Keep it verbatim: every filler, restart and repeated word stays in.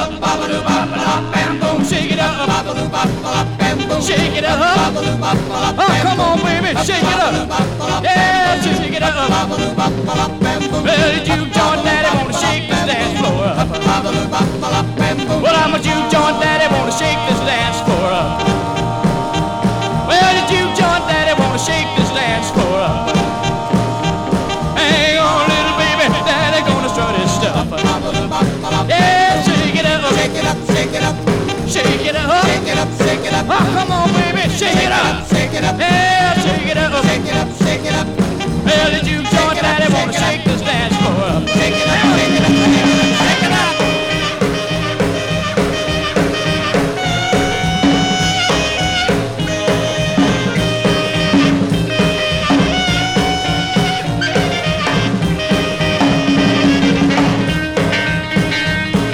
Shake it up, shake it up. Oh, come on, baby, shake it up. Yeah, shake it up. Well, you join daddy, wanna shake this dance floor up.